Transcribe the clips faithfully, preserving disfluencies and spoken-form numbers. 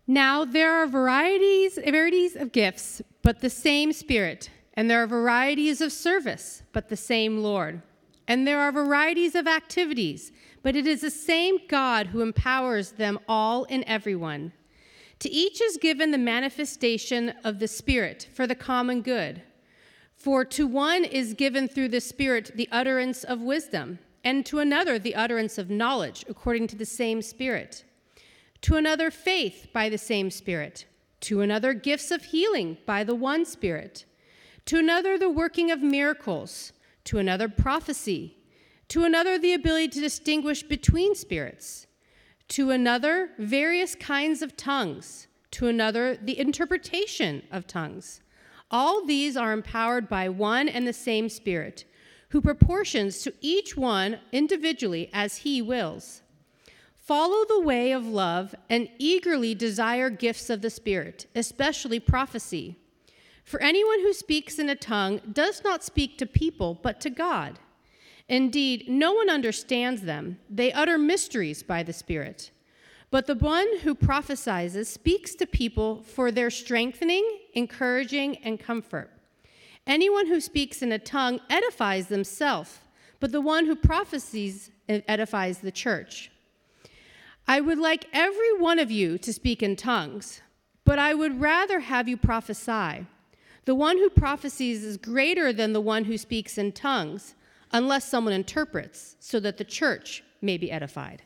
Now there are varieties, varieties of gifts, but the same Spirit. And there are varieties of service, but the same Lord. And there are varieties of activities, but it is the same God who empowers them all in everyone. To each is given the manifestation of the Spirit for the common good. For to one is given through the Spirit the utterance of wisdom, and to another the utterance of knowledge according to the same Spirit. To another faith by the same Spirit. To another gifts of healing by the one Spirit. To another the working of miracles. To another prophecy. To another the ability to distinguish between spirits. To another various kinds of tongues. To another the interpretation of tongues. All these are empowered by one and the same Spirit, who proportions to each one individually as he wills. Follow the way of love and eagerly desire gifts of the Spirit, especially prophecy. For anyone who speaks in a tongue does not speak to people, but to God. Indeed, no one understands them. They utter mysteries by the Spirit. But the one who prophesies speaks to people for their strengthening, encouraging, and comfort. Anyone who speaks in a tongue edifies themselves, but the one who prophesies edifies the church. I would like every one of you to speak in tongues, but I would rather have you prophesy. The one who prophesies is greater than the one who speaks in tongues, unless someone interprets, so that the church may be edified.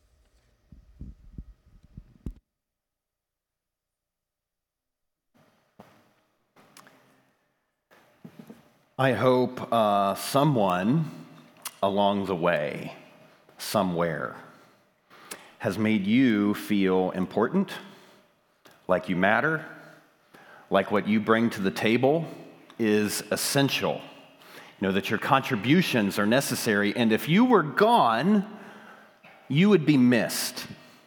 I hope uh, someone along the way, somewhere, has made you feel important, like you matter, like what you bring to the table is essential. You know, that your contributions are necessary, and if you were gone, you would be missed.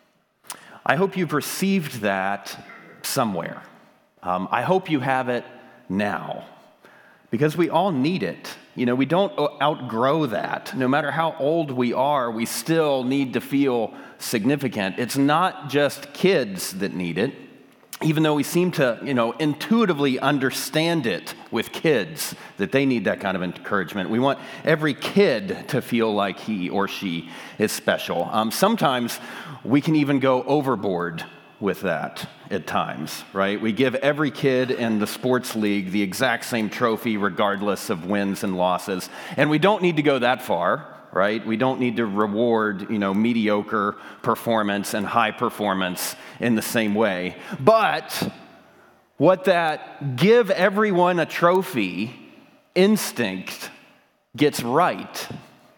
I hope you've received that somewhere. Um, I hope you have it now, because we all need it. You know, we don't outgrow that. No matter how old we are, we still need to feel significant. It's not just kids that need it, even though we seem to, you know, intuitively understand it with kids, that they need that kind of encouragement. We want every kid to feel like he or she is special. Um, sometimes we can even go overboard with that at times, right? We give every kid in the sports league the exact same trophy regardless of wins and losses. And we don't need to go that far, right? We don't need to reward, you know, mediocre performance and high performance in the same way. But what that give everyone a trophy instinct gets right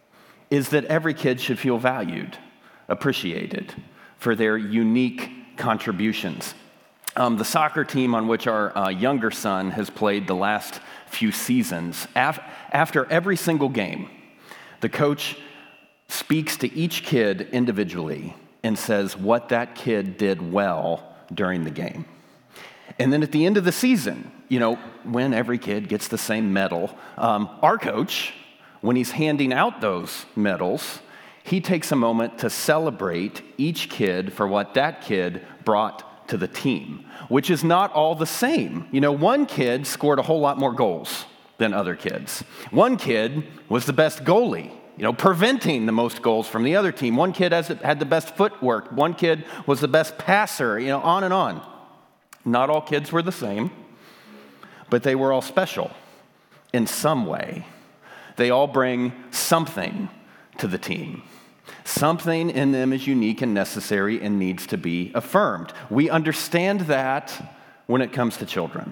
is that every kid should feel valued, appreciated for their unique contributions. Um, the soccer team on which our uh, younger son has played the last few seasons, af- after every single game, the coach speaks to each kid individually and says what that kid did well during the game. And then at the end of the season, you know, when every kid gets the same medal, um, our coach, when he's handing out those medals, he takes a moment to celebrate each kid for what that kid brought to the team, which is not all the same. You know, one kid scored a whole lot more goals than other kids. One kid was the best goalie, you know, preventing the most goals from the other team. One kid has, had the best footwork. One kid was the best passer, you know, on and on. Not all kids were the same, but they were all special in some way. They all bring something to the team. Something in them is unique and necessary and needs to be affirmed. We understand that when it comes to children.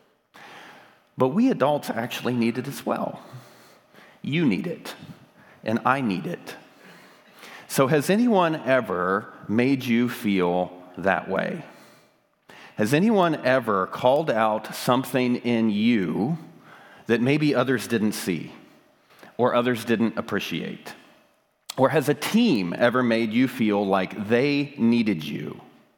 But we adults actually need it as well. You need it, and I need it. So has anyone ever made you feel that way? Has anyone ever called out something in you that maybe others didn't see or others didn't appreciate? Or has a team ever made you feel like they needed you?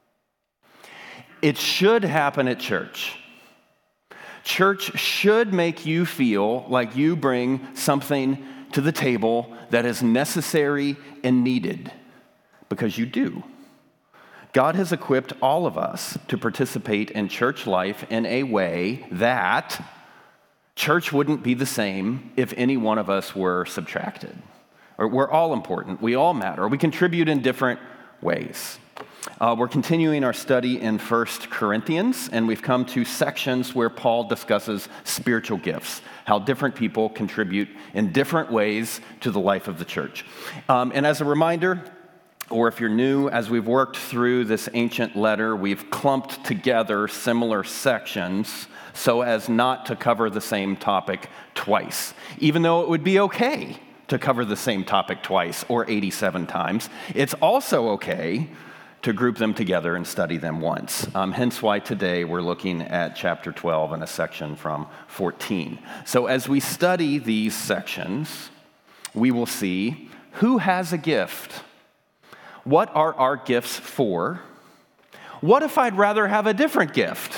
It should happen at church. Church should make you feel like you bring something to the table that is necessary and needed, because you do. God has equipped all of us to participate in church life in a way that church wouldn't be the same if any one of us were subtracted. Or we're all important. We all matter. We contribute in different ways. Uh, we're continuing our study in First Corinthians, and we've come to sections where Paul discusses spiritual gifts, how different people contribute in different ways to the life of the church. Um, and as a reminder, or if you're new, as we've worked through this ancient letter, we've clumped together similar sections so as not to cover the same topic twice, even though it would be okay to cover the same topic twice or eighty-seven times. It's also okay to group them together and study them once. Um, hence why today we're looking at chapter twelve and a section from fourteen. So as we study these sections, we will see who has a gift. What are our gifts for? What if I'd rather have a different gift?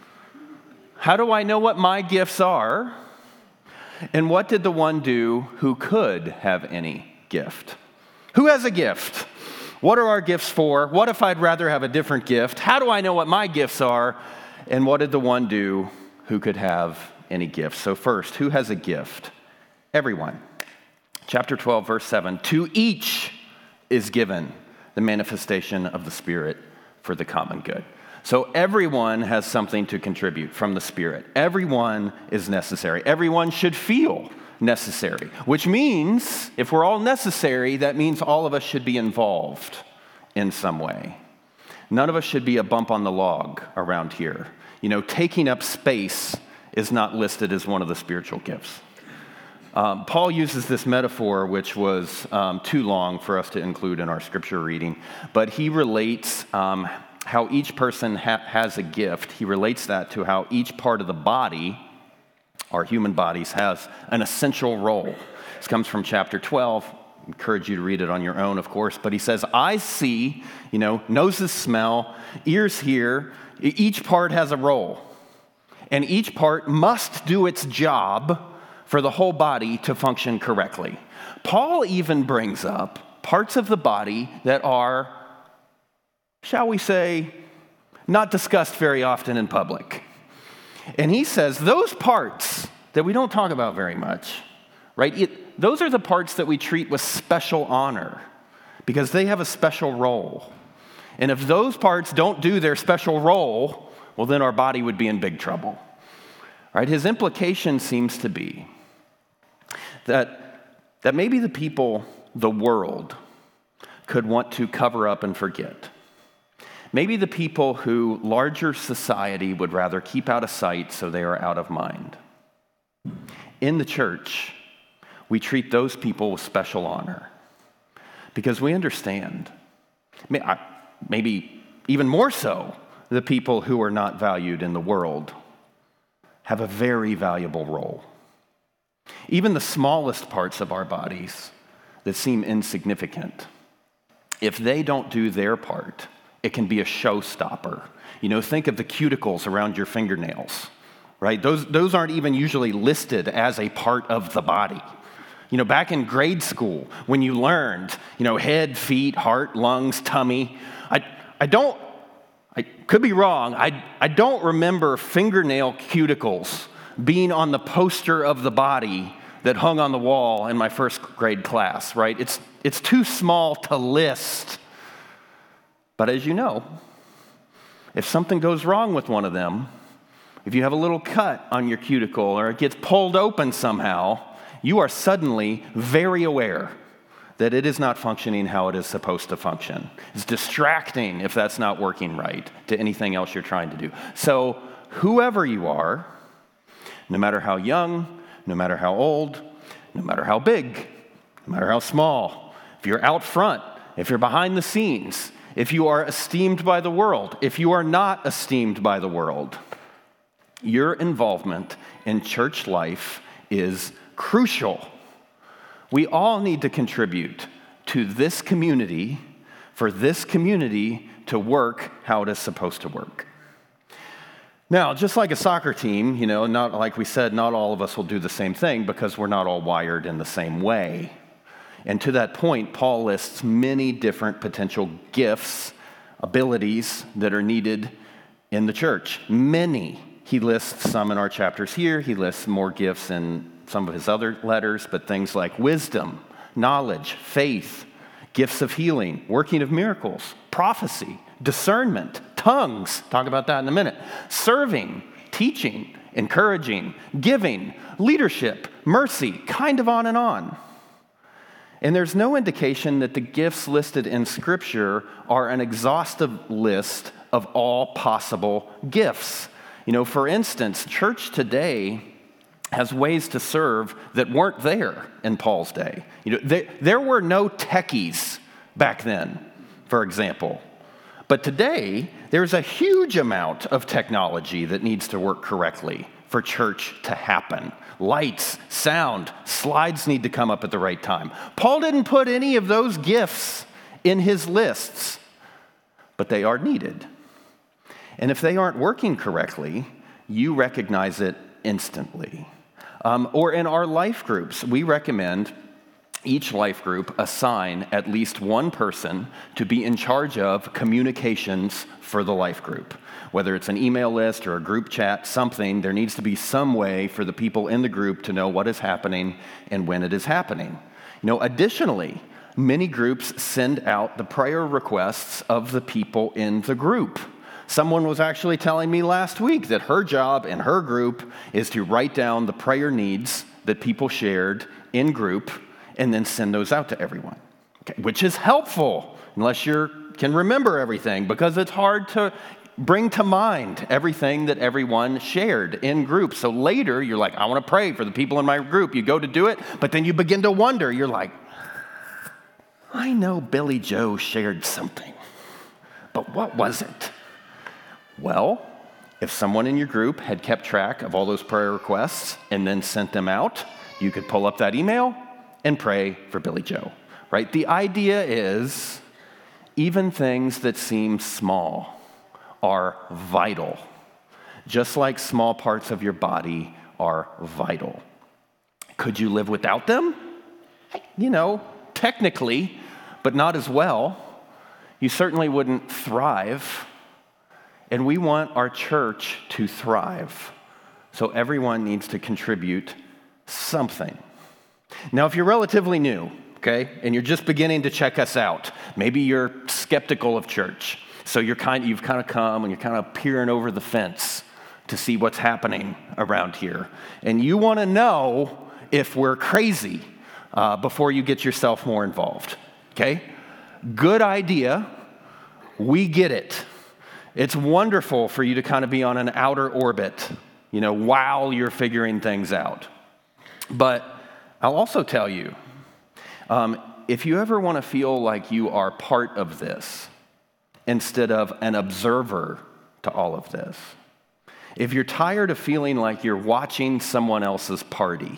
How do I know what my gifts are? And what did the one do who could have any gift? Who has a gift? What are our gifts for? What if I'd rather have a different gift? How do I know what my gifts are? And what did the one do who could have any gift? So first, who has a gift? Everyone. Chapter twelve, verse seven. To each is given the manifestation of the Spirit for the common good. So everyone has something to contribute from the Spirit. Everyone is necessary. Everyone should feel necessary, which means if we're all necessary, that means all of us should be involved in some way. None of us should be a bump on the log around here. You know, taking up space is not listed as one of the spiritual gifts. Um, Paul uses this metaphor, which was um, too long for us to include in our scripture reading, but he relates um, how each person ha- has a gift. He relates that to how each part of the body, our human bodies, has an essential role. This comes from chapter twelve. I encourage you to read it on your own, of course. But he says, eyes see, you know, noses smell, ears hear. Each part has a role. And each part must do its job for the whole body to function correctly. Paul even brings up parts of the body that are, shall we say, not discussed very often in public. And he says those parts that we don't talk about very much, right? It, those are the parts that we treat with special honor because they have a special role. And if those parts don't do their special role, well, then our body would be in big trouble, right? His implication seems to be that, that maybe the people, the world, could want to cover up and forget. Maybe the people who larger society would rather keep out of sight so they are out of mind. In the church, we treat those people with special honor because we understand, maybe even more so, the people who are not valued in the world have a very valuable role. Even the smallest parts of our bodies that seem insignificant, if they don't do their part, it can be a showstopper. You know, think of the cuticles around your fingernails, right? Those, those aren't even usually listed as a part of the body. You know, back in grade school, when you learned, you know, head, feet, heart, lungs, tummy, I, I don't, I could be wrong, I, I don't remember fingernail cuticles being on the poster of the body that hung on the wall in my first grade class, right? It's, it's too small to list. But as you know, if something goes wrong with one of them, if you have a little cut on your cuticle or it gets pulled open somehow, you are suddenly very aware that it is not functioning how it is supposed to function. It's distracting if that's not working right to anything else you're trying to do. So whoever you are, no matter how young, no matter how old, no matter how big, no matter how small, if you're out front, if you're behind the scenes, if you are esteemed by the world, if you are not esteemed by the world, your involvement in church life is crucial. We all need to contribute to this community for this community to work how it is supposed to work. Now, just like a soccer team, you know, not like we said, not all of us will do the same thing because we're not all wired in the same way. And to that point, Paul lists many different potential gifts abilities that are needed in the church. Many. He lists some in our chapters here. He lists more gifts in some of his other letters, but things like wisdom, knowledge, faith, gifts of healing, working of miracles, prophecy, discernment, tongues, talk about that in a minute, serving, teaching, encouraging, giving, leadership, mercy, kind of on and on. And there's no indication that the gifts listed in Scripture are an exhaustive list of all possible gifts. You know, for instance, church today has ways to serve that weren't there in Paul's day. You know, they, there were no techies back then, for example. But today, there's a huge amount of technology that needs to work correctly for church to happen. Lights, sound, slides need to come up at the right time. Paul didn't put any of those gifts in his lists, but they are needed. And if they aren't working correctly, you recognize it instantly. Um, or in our life groups, we recommend each life group assign at least one person to be in charge of communications for the life group. Whether it's an email list or a group chat, something, there needs to be some way for the people in the group to know what is happening and when it is happening. You know, additionally, many groups send out the prayer requests of the people in the group. Someone was actually telling me last week that her job in her group is to write down the prayer needs that people shared in group and then send those out to everyone, okay, which is helpful unless you can remember everything, because it's hard to bring to mind everything that everyone shared in group. So later, you're like, I want to pray for the people in my group. You go to do it, but then you begin to wonder. You're like, I know Billy Joe shared something, but what was it? Well, if someone in your group had kept track of all those prayer requests and then sent them out, you could pull up that email and pray for Billy Joe, right? The idea is even things that seem small are vital, just like small parts of your body are vital. Could you live without them? You know, technically, but not as well. You certainly wouldn't thrive. And we want our church to thrive. So everyone needs to contribute something. Now, if you're relatively new, okay, and you're just beginning to check us out, maybe you're skeptical of church. So you're kind, you've kind of come and you're kind of peering over the fence to see what's happening around here. And you want to know if we're crazy uh, before you get yourself more involved, okay? Good idea. We get it. It's wonderful for you to kind of be on an outer orbit, you know, while you're figuring things out. But I'll also tell you, um, if you ever want to feel like you are part of this instead of an observer to all of this, if you're tired of feeling like you're watching someone else's party,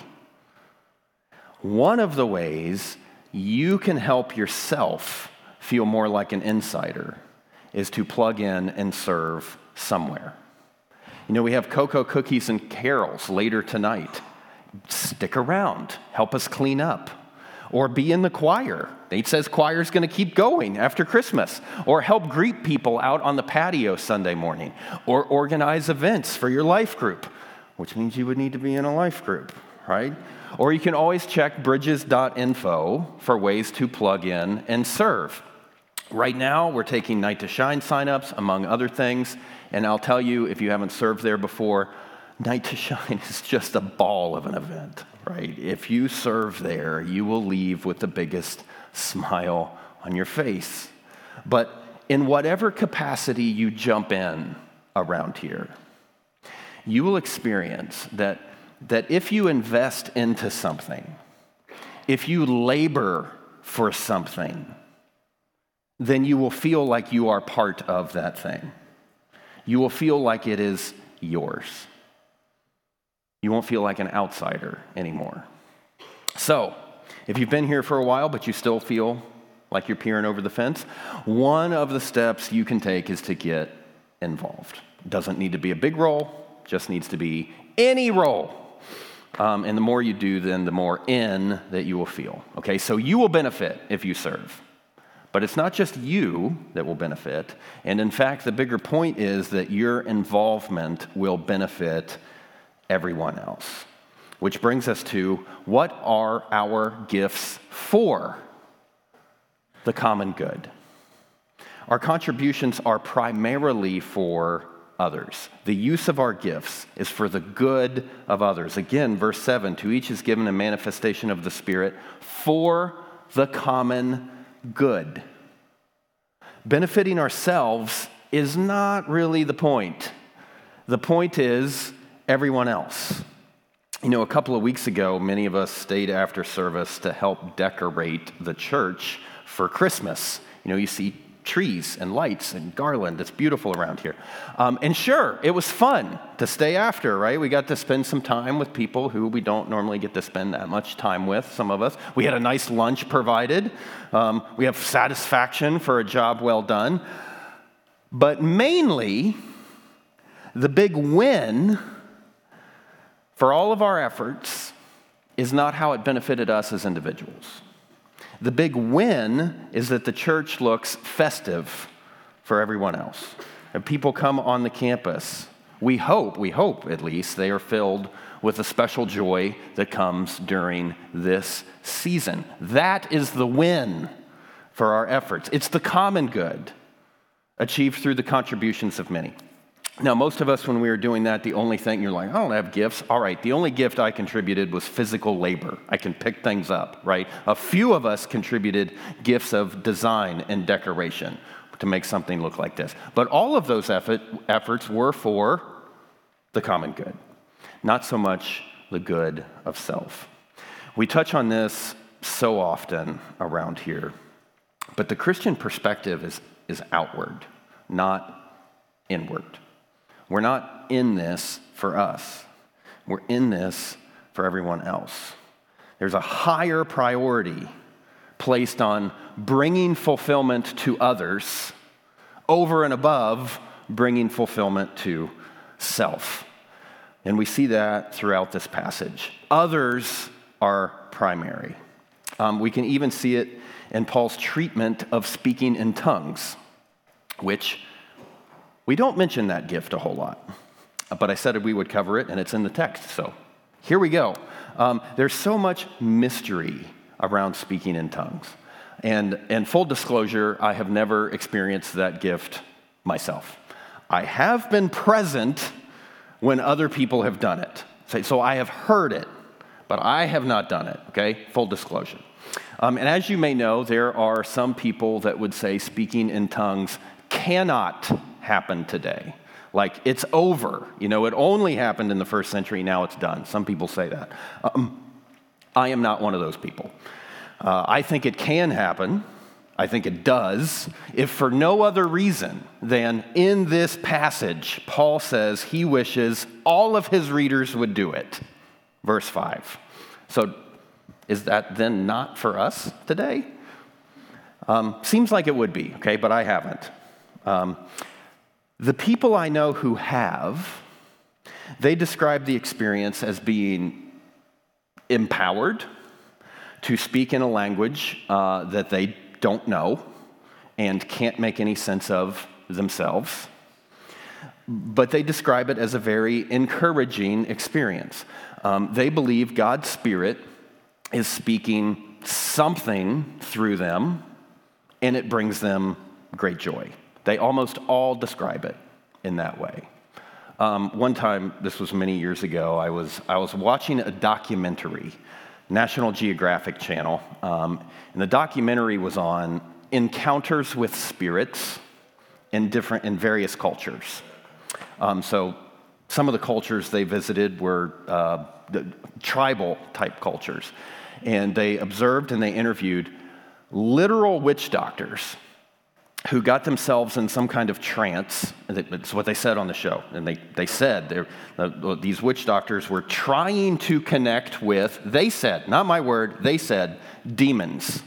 one of the ways you can help yourself feel more like an insider is to plug in and serve somewhere. You know, we have cocoa, cookies, and carols later tonight. Stick around, help us clean up, or be in the choir. Nate says choir's going to keep going after Christmas, or help greet people out on the patio Sunday morning, or organize events for your life group, which means you would need to be in a life group, right? Or you can always check bridges dot info for ways to plug in and serve. Right now, we're taking Night to Shine signups, among other things, and I'll tell you, if you haven't served there before, Night to Shine is just a ball of an event, right? If you serve there, you will leave with the biggest smile on your face. But in whatever capacity you jump in around here, you will experience that, that if you invest into something, if you labor for something, then you will feel like you are part of that thing. You will feel like it is yours. You won't feel like an outsider anymore. So, if you've been here for a while, but you still feel like you're peering over the fence, one of the steps you can take is to get involved. It doesn't need to be a big role, just needs to be any role. Um, and the more you do, then the more in that you will feel. Okay, so you will benefit if you serve. But it's not just you that will benefit. And in fact, the bigger point is that your involvement will benefit everyone else. Which brings us to, what are our gifts for? The common good. Our contributions are primarily for others. The use of our gifts is for the good of others. Again, verse seven, to each is given a manifestation of the Spirit for the common good. Benefiting ourselves is not really the point. The point is everyone else. You know, a couple of weeks ago, many of us stayed after service to help decorate the church for Christmas. You know, you see trees and lights and garland. It's beautiful around here. Um, and sure, it was fun to stay after, right? We got to spend some time with people who we don't normally get to spend that much time with, some of us. We had a nice lunch provided. Um, we have satisfaction for a job well done. But mainly, the big win for all of our efforts is not how it benefited us as individuals. The big win is that the church looks festive for everyone else. And people come on the campus. We hope, we hope at least, they are filled with a special joy that comes during this season. That is the win for our efforts. It's the common good achieved through the contributions of many. Now, most of us, when we were doing that, the only thing, you're like, I don't have gifts. All right, the only gift I contributed was physical labor. I can pick things up, right? A few of us contributed gifts of design and decoration to make something look like this. But all of those effort, efforts were for the common good, not so much the good of self. We touch on this so often around here, but the Christian perspective is, is outward, not inward. We're not in this for us. We're in this for everyone else. There's a higher priority placed on bringing fulfillment to others over and above bringing fulfillment to self. And we see that throughout this passage. Others are primary. Um, we can even see it in Paul's treatment of speaking in tongues, which we don't mention that gift a whole lot, but I said we would cover it, and it's in the text, so here we go. Um, there's so much mystery around speaking in tongues. And, and full disclosure, I have never experienced that gift myself. I have been present when other people have done it. So I have heard it, but I have not done it, okay? Full disclosure. Um, and as you may know, there are some people that would say speaking in tongues cannot happen today. Like, it's over. You know, it only happened in the first century, now it's done. Some people say that. Um, I am not one of those people. Uh, I think it can happen. I think it does, if for no other reason than in this passage, Paul says he wishes all of his readers would do it. Verse five. So is that then not for us today? Um, seems like it would be, okay, but I haven't. Um, The people I know who have, they describe the experience as being empowered to speak in a language uh, that they don't know and can't make any sense of themselves. But they describe it as a very encouraging experience. Um, they believe God's Spirit is speaking something through them, and it brings them great joy. They almost all describe it in that way. Um, one time, this was many years ago, I was I was watching a documentary, National Geographic Channel, um, and the documentary was on encounters with spirits in different in various cultures. Um, so some of the cultures they visited were uh, the tribal type cultures, and they observed and they interviewed literal witch doctors who got themselves in some kind of trance. That's what they said on the show. And they, they said uh, these witch doctors were trying to connect with, they said, not my word, they said, demons.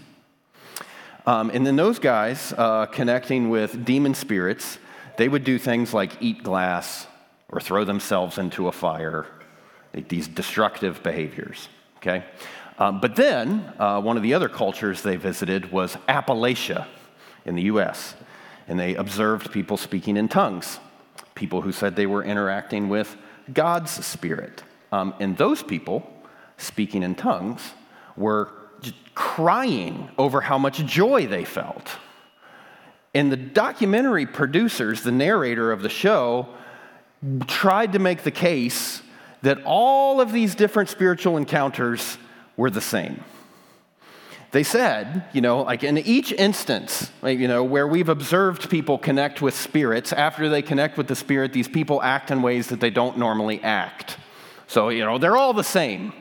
Um, and then those guys uh, connecting with demon spirits, they would do things like eat glass or throw themselves into a fire, like these destructive behaviors, okay? Um, but then uh, one of the other cultures they visited was Appalachia. in the U S, and they observed people speaking in tongues, people who said they were interacting with God's Spirit. Um, and those people speaking in tongues were just crying over how much joy they felt. And the documentary producers, the narrator of the show, tried to make the case that all of these different spiritual encounters were the same. They said, you know, like in each instance, like, you know, where we've observed people connect with spirits, after they connect with the spirit, these people act in ways that they don't normally act. So, you know, they're all the same.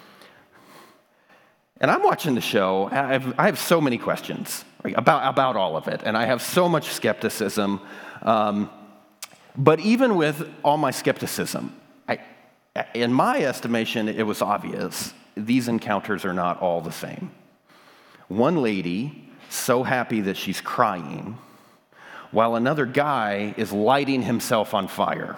And I'm watching the show, and I have, I have so many questions about, about all of it, and I have so much skepticism. Um, but even with all my skepticism, I, in my estimation, it was obvious. These encounters are not all the same. One lady, so happy that she's crying, while another guy is lighting himself on fire.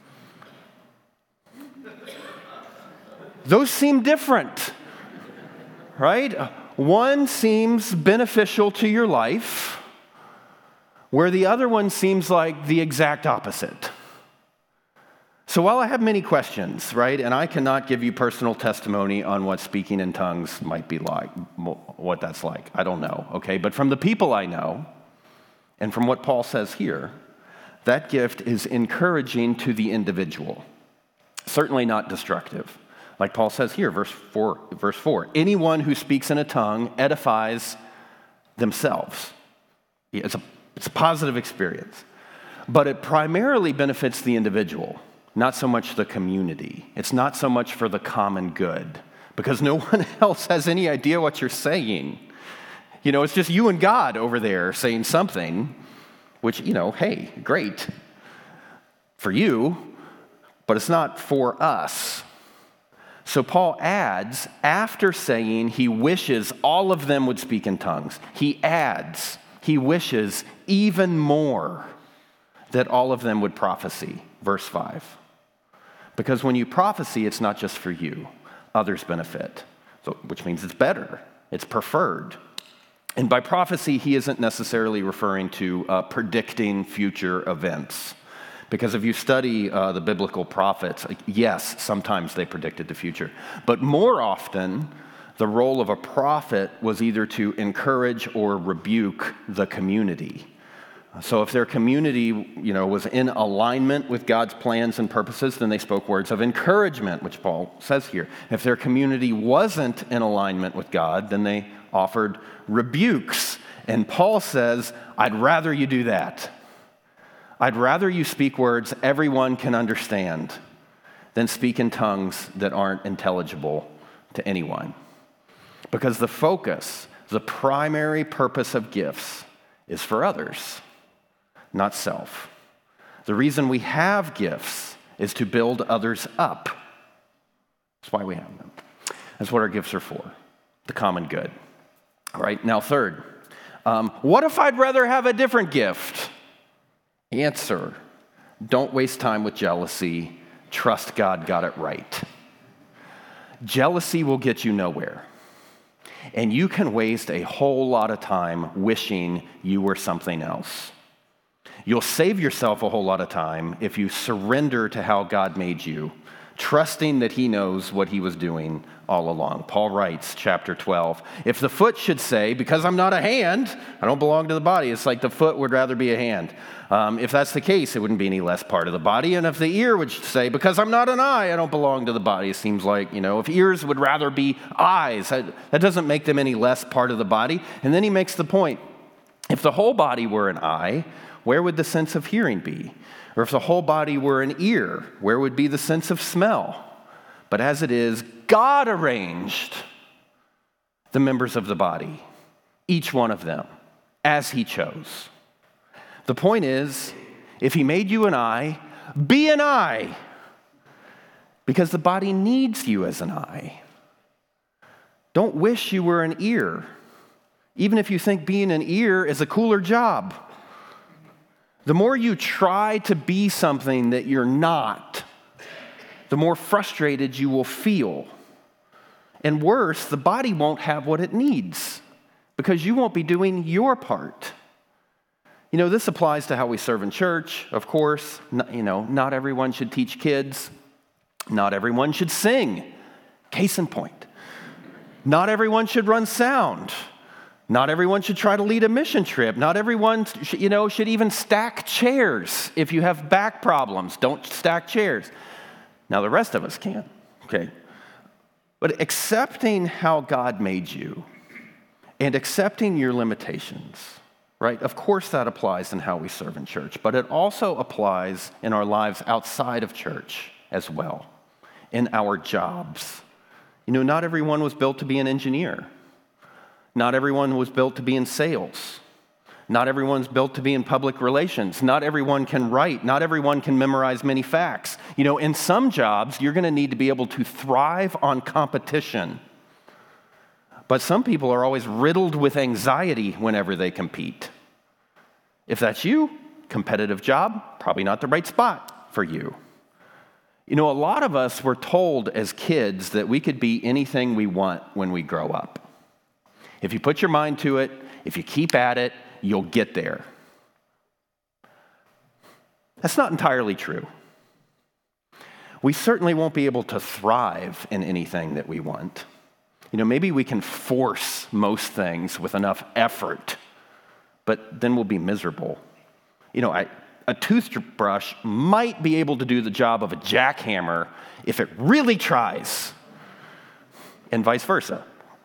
Those seem different, right? One seems beneficial to your life, where the other one seems like the exact opposite. So while I have many questions, right, and I cannot give you personal testimony on what speaking in tongues might be like, what that's like, I don't know, okay? But from the people I know, and from what Paul says here, that gift is encouraging to the individual, certainly not destructive. Like Paul says here, verse four, verse four, anyone who speaks in a tongue edifies themselves. It's a, it's a positive experience, but it primarily benefits the individual, not so much the community. It's not so much for the common good, because no one else has any idea what you're saying. You know, it's just you and God over there saying something, which, you know, hey, great for you, but it's not for us. So Paul adds, after saying he wishes all of them would speak in tongues, he adds, he wishes even more that all of them would prophesy. Verse five. Because when you prophesy, it's not just for you. Others benefit, so, which means it's better. It's preferred. And by prophecy, he isn't necessarily referring to uh, predicting future events. Because if you study uh, the biblical prophets, yes, sometimes they predicted the future. But more often, the role of a prophet was either to encourage or rebuke the community. So if their community, you know, was in alignment with God's plans and purposes, then they spoke words of encouragement, which Paul says here. If their community wasn't in alignment with God, then they offered rebukes. And Paul says, I'd rather you do that. I'd rather you speak words everyone can understand than speak in tongues that aren't intelligible to anyone. Because the focus, the primary purpose of gifts is for others, not self. The reason we have gifts is to build others up. That's why we have them. That's what our gifts are for, the common good. All right, now third, um, what if I'd rather have a different gift? Answer, don't waste time with jealousy. Trust God got it right. Jealousy will get you nowhere. And you can waste a whole lot of time wishing you were something else. You'll save yourself a whole lot of time if you surrender to how God made you, trusting that he knows what he was doing all along. Paul writes, chapter twelve, if the foot should say, because I'm not a hand, I don't belong to the body, it's like the foot would rather be a hand. Um, if that's the case, it wouldn't be any less part of the body. And if the ear would say, because I'm not an eye, I don't belong to the body, it seems like, you know, if ears would rather be eyes, that, that doesn't make them any less part of the body. And then he makes the point, if the whole body were an eye, where would the sense of hearing be? Or if the whole body were an ear, where would be the sense of smell? But as it is, God arranged the members of the body, each one of them, as he chose. The point is, if he made you an eye, be an eye, because the body needs you as an eye. Don't wish you were an ear, even if you think being an ear is a cooler job. The more you try to be something that you're not, the more frustrated you will feel. And worse, the body won't have what it needs because you won't be doing your part. You know, this applies to how we serve in church, of course. Not, you know, not everyone should teach kids. Not everyone should sing. Case in point. Not everyone should run sound. Not everyone should try to lead a mission trip. Not everyone, you know, should even stack chairs. If you have back problems, don't stack chairs. Now, the rest of us can, okay? But accepting how God made you and accepting your limitations, right? Of course that applies in how we serve in church, but it also applies in our lives outside of church as well, in our jobs. You know, not everyone was built to be an engineer. Not everyone was built to be in sales. Not everyone's built to be in public relations. Not everyone can write. Not everyone can memorize many facts. You know, in some jobs, you're going to need to be able to thrive on competition. But some people are always riddled with anxiety whenever they compete. If that's you, competitive job, probably not the right spot for you. You know, a lot of us were told as kids that we could be anything we want when we grow up. If you put your mind to it, if you keep at it, you'll get there. That's not entirely true. We certainly won't be able to thrive in anything that we want. You know, maybe we can force most things with enough effort, but then we'll be miserable. You know, I, a toothbrush might be able to do the job of a jackhammer if it really tries, and vice versa.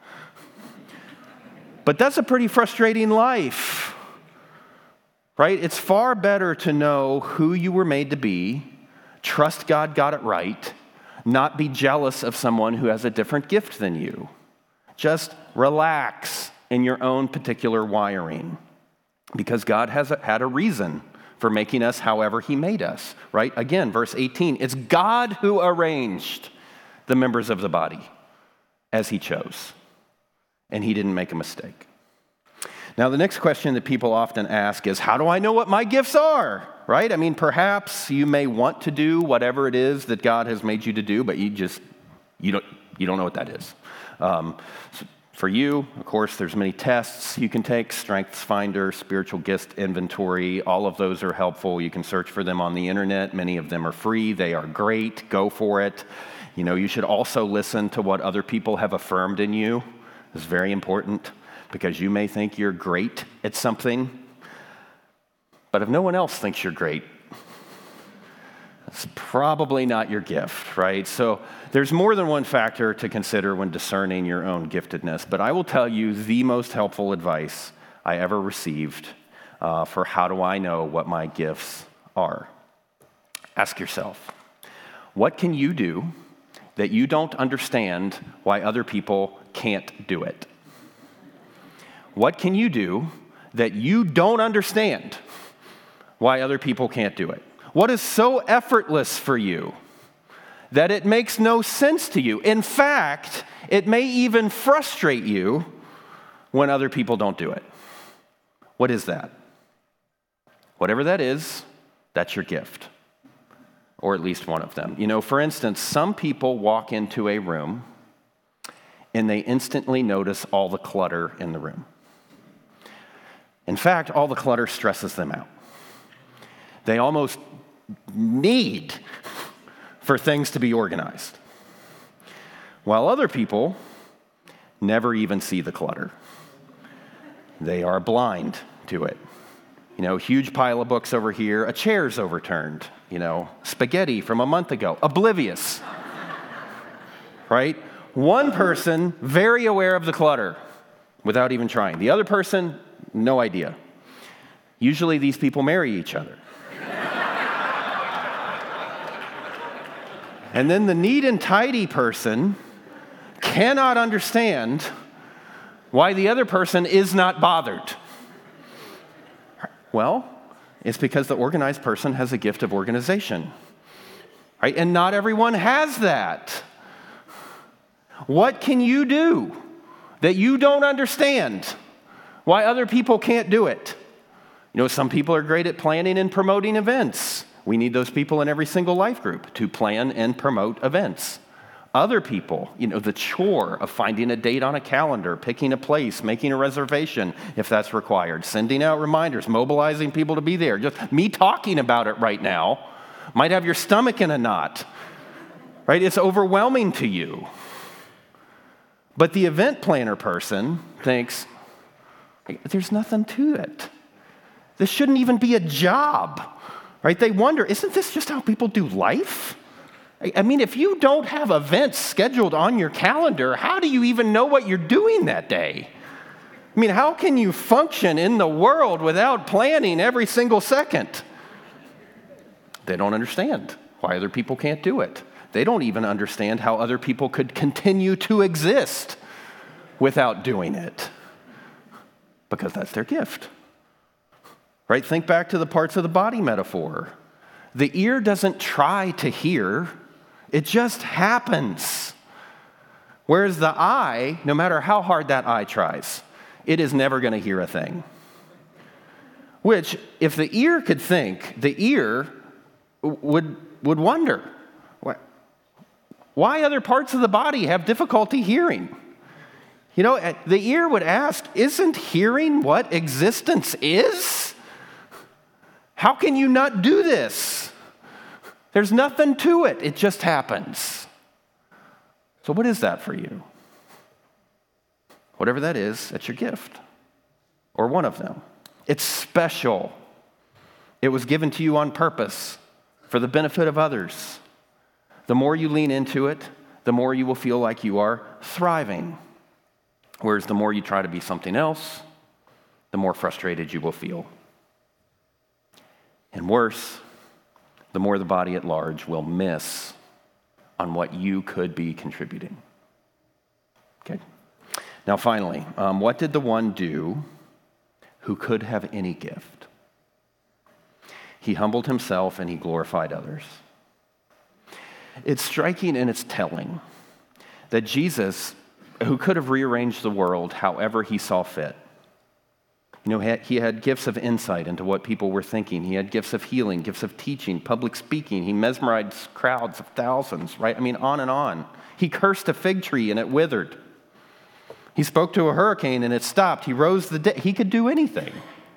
But that's a pretty frustrating life, right? It's far better to know who you were made to be, trust God got it right, not be jealous of someone who has a different gift than you. Just relax in your own particular wiring, because God has a, had a reason for making us however he made us, right? Again, verse eighteen, it's God who arranged the members of the body as he chose. And he didn't make a mistake. Now, the next question that people often ask is, how do I know what my gifts are? Right? I mean, perhaps you may want to do whatever it is that God has made you to do, but you just, you don't, you don't know what that is. Um, so for you, of course, there's many tests you can take, Strengths Finder, Spiritual Gift Inventory, all of those are helpful. You can search for them on the internet. Many of them are free. They are great. Go for it. You know, you should also listen to what other people have affirmed in you. It's very important because you may think you're great at something, but if no one else thinks you're great, it's probably not your gift, right? So there's more than one factor to consider when discerning your own giftedness, but I will tell you the most helpful advice I ever received uh, for how do I know what my gifts are. Ask yourself, what can you do that you don't understand why other people can't do it? What can you do that you don't understand why other people can't do it? What is so effortless for you that it makes no sense to you? In fact, it may even frustrate you when other people don't do it. What is that? Whatever that is, that's your gift, or at least one of them. You know, for instance, some people walk into a room and they instantly notice all the clutter in the room. In fact, all the clutter stresses them out. They almost need for things to be organized, while other people never even see the clutter. They are blind to it. You know, huge pile of books over here, a chair's overturned, you know, spaghetti from a month ago, oblivious, right? One person, very aware of the clutter without even trying. The other person, no idea. Usually these people marry each other. And then the neat and tidy person cannot understand why the other person is not bothered. Well, it's because the organized person has a gift of organization, right? And not everyone has that. What can you do that you don't understand why other people can't do it? You know, some people are great at planning and promoting events. We need those people in every single life group to plan and promote events. Other people, you know, the chore of finding a date on a calendar, picking a place, making a reservation if that's required, sending out reminders, mobilizing people to be there. Just me talking about it right now might have your stomach in a knot, right? It's overwhelming to you. But the event planner person thinks, there's nothing to it. This shouldn't even be a job, right? They wonder, isn't this just how people do life? I mean, if you don't have events scheduled on your calendar, how do you even know what you're doing that day? I mean, how can you function in the world without planning every single second? They don't understand why other people can't do it. They don't even understand how other people could continue to exist without doing it, because that's their gift. Right? Think back to the parts of the body metaphor. The ear doesn't try to hear, it just happens. Whereas the eye, no matter how hard that eye tries, it is never going to hear a thing. Which, if the ear could think, the ear would, would wonder why other parts of the body have difficulty hearing. You know, the ear would ask, isn't hearing what existence is? How can you not do this? There's nothing to it. It just happens. So what is that for you? Whatever that is, that's your gift, or one of them. It's special. It was given to you on purpose for the benefit of others. The more you lean into it, the more you will feel like you are thriving. Whereas the more you try to be something else, the more frustrated you will feel. And worse, the more the body at large will miss on what you could be contributing. Okay? Now finally, um, what did the one do who could have any gift? He humbled himself and he glorified others. It's striking and it's telling that Jesus, who could have rearranged the world however he saw fit, you know, he had gifts of insight into what people were thinking. He had gifts of healing, gifts of teaching, public speaking. He mesmerized crowds of thousands, right? I mean, on and on. He cursed a fig tree and it withered. He spoke to a hurricane and it stopped. He rose the dead. He could do anything.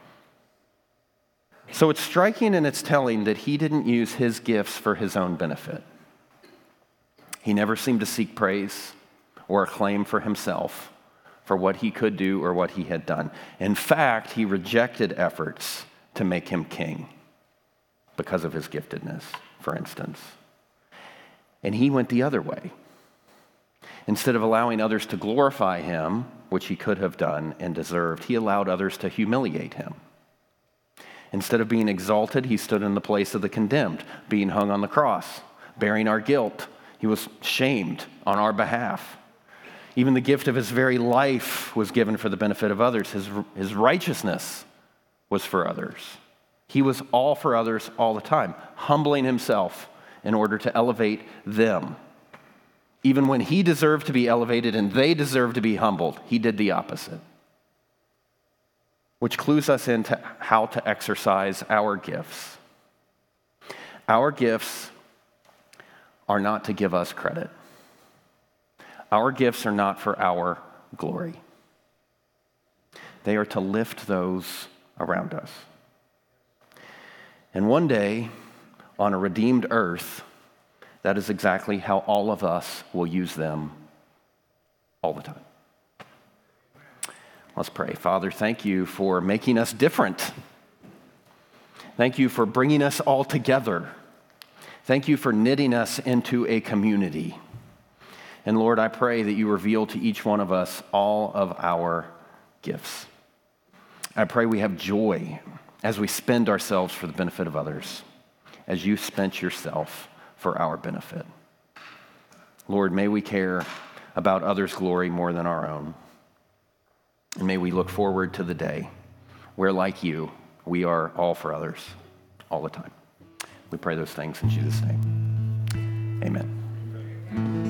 So it's striking and it's telling that he didn't use his gifts for his own benefit. He never seemed to seek praise or acclaim for himself for what he could do or what he had done. In fact, he rejected efforts to make him king because of his giftedness, for instance. And he went the other way. Instead of allowing others to glorify him, which he could have done and deserved, he allowed others to humiliate him. Instead of being exalted, he stood in the place of the condemned, being hung on the cross, bearing our guilt. He was shamed on our behalf. Even the gift of his very life was given for the benefit of others. His, his righteousness was for others. He was all for others all the time, humbling himself in order to elevate them. Even when he deserved to be elevated and they deserved to be humbled, he did the opposite. Which clues us into how to exercise our gifts. Our gifts are not to give us credit. Our gifts are not for our glory. They are to lift those around us. And one day, on a redeemed earth, that is exactly how all of us will use them all the time. Let's pray. Father, thank you for making us different. Thank you for bringing us all together. Thank you for knitting us into a community. And Lord, I pray that you reveal to each one of us all of our gifts. I pray we have joy as we spend ourselves for the benefit of others, as you spent yourself for our benefit. Lord, may we care about others' glory more than our own. And may we look forward to the day where, like you, we are all for others all the time. We pray those things in Jesus' name. Amen.